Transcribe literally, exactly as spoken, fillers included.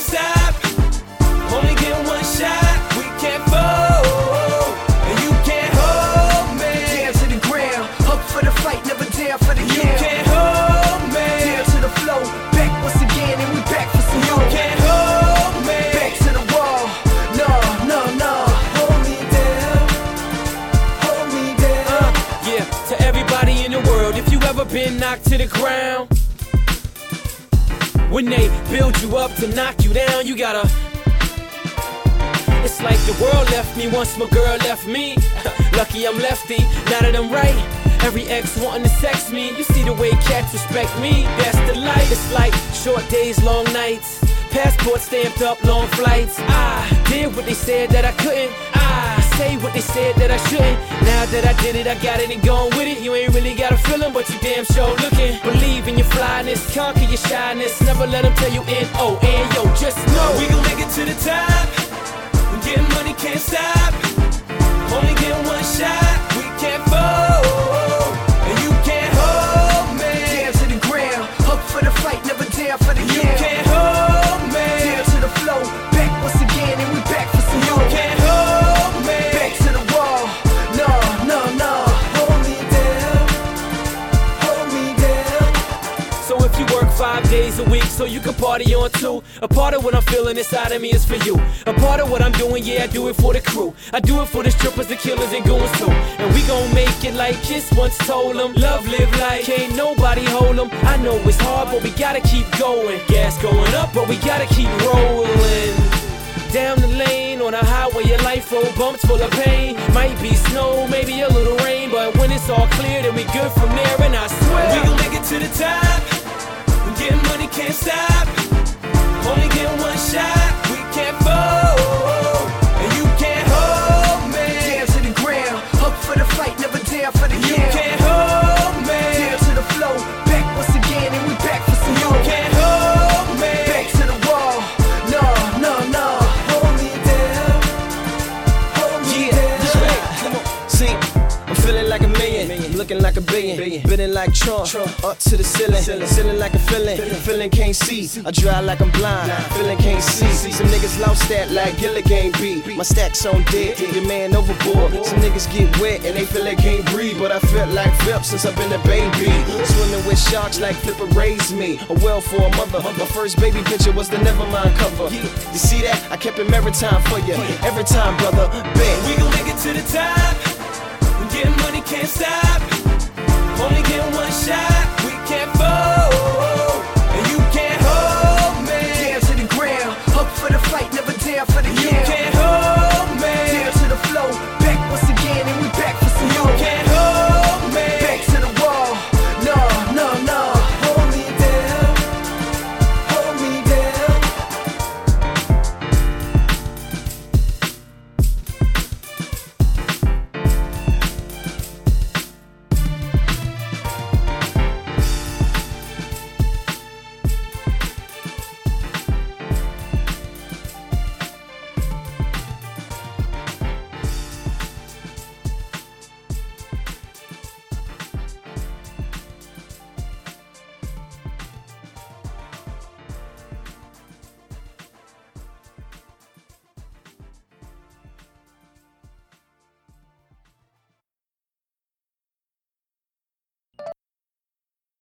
can't stop. Only get one shot, we can't fold, and you can't hold me. Down to the ground, up for the fight, never down for the You count. can't hold me. Down to the flow, back once again, and we back for some You more. can't hold me. Back to the wall, no, no, no. Hold me down, hold me down. Uh, yeah, to everybody in the world, if you ever been knocked to the ground, when they build you up to knock you down, you gotta. It's like the world left me once my girl left me. Lucky I'm lefty, now that I'm right. Every ex wanting to sex me. You see the way cats respect me, that's the light. It's like short days, long nights. Passport stamped up, long flights. I did what they said that I couldn't. I say what they said that I shouldn't. Now that I did it, I got it and gone with it. You ain't really got a feeling, but you damn sure looking. Believe in your flyness, conquer your shyness. Never let them tell you N O and yo, just know we gon' make it to the top. Getting money can't stop. Only get one shot, we can't fold, and you can't hold me. Down to the ground, up for the fight, never down for the count. You can't hold me. Down to the flow, back once again, and we back for some You more. can't hold me. Back to the wall, no, no, no. Hold me down, hold me down. So if you work five days a week so you can party on two, a part of what I'm feeling inside of me is for you. A part of what I'm doing, yeah, I do it for the crew. I do it for the strippers, the killers, and goons too. And we gon' make it like Kiss once told them. Love, live like can't nobody hold them. I know it's hard, but we gotta keep going. Gas going up, but we gotta keep rolling. Down the lane on a highway of life, road bumps full of pain. Might be snow, maybe a little rain, but when it's all clear, then we good from there. And I swear we gon' make it to the top. Getting money can't stop. Only get one shot, we can't fold, and you can't hold me. Down to the ground, up for the fight, never down for the You count. can't hold me. Down to the flow, back once again, and we back for some You more. can't hold me. Back to the wall, no, no, no. Hold me down, hold me down. See, I'm feeling like a million, looking like a billion, bidding like Trump, up to the ceiling, ceiling like a feeling, feeling can't see. I drive like I'm blind, feeling can't see. Some niggas lost that like Gilligan beat. My stacks on dead, your man overboard. Some niggas get wet and they feel they can't breathe, but I felt like Philip since I've been a baby. Swimming with sharks like Flipper raised me. A well for a mother. My first baby picture was the Nevermind cover. You see that? I kept it maritime for you every time, brother. Bet We gon' make it to the top.